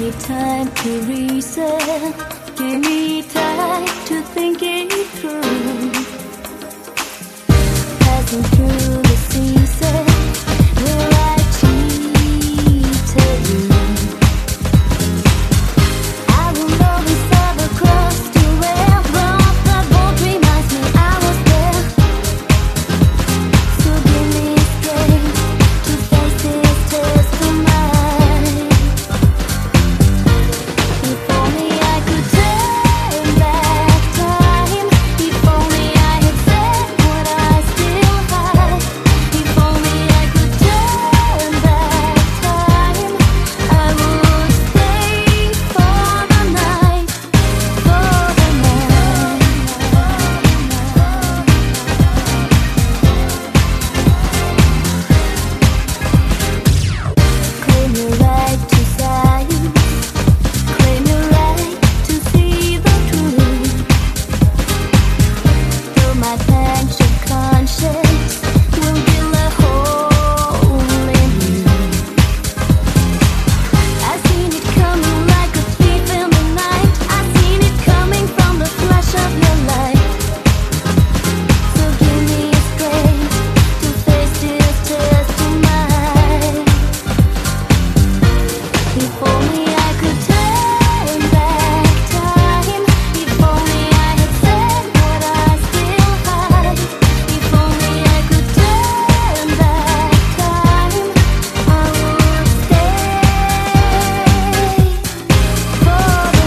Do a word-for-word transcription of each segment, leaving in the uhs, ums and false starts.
me time to reset. Give me time to think it through. Passing through the season where I cheated you. I will always have a cross to wear, but that boat reminds me I was there. So give me strength to face this test of mine. If only I could turn back time. If only I had said what I still had. If only I could turn back time, I would stay for the night, for the night. Claim your right to silence. Claim your right to see the truth. Though my panch of conscience will drill a hole in you. I've seen it coming like a thief in the night. I've seen it coming from the flash of your light. So give me strength to face this test of mine. If only I could turn back time. If only I had said what I still had. If only I could turn back time, I would stay for the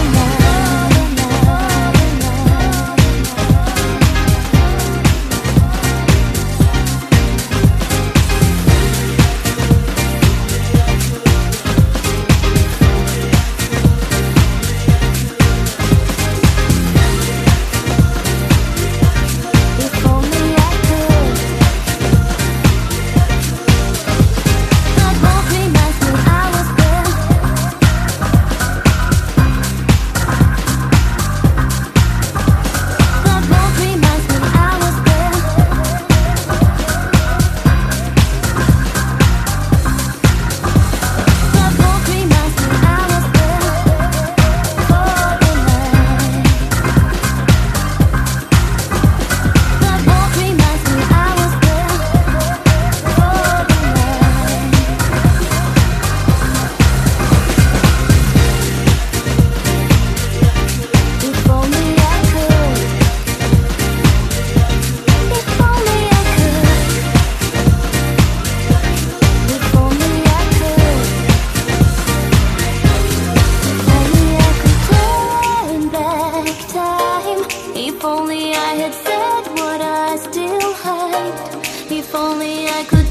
If only I could. That boat reminds me I was there. That boat reminds me I was there. That boat reminds me I was there for the night. That boat reminds me I was there for the night. If only I could. If only I could. If only I could. If only I could turn back time. If only I had said what I still had. If only I could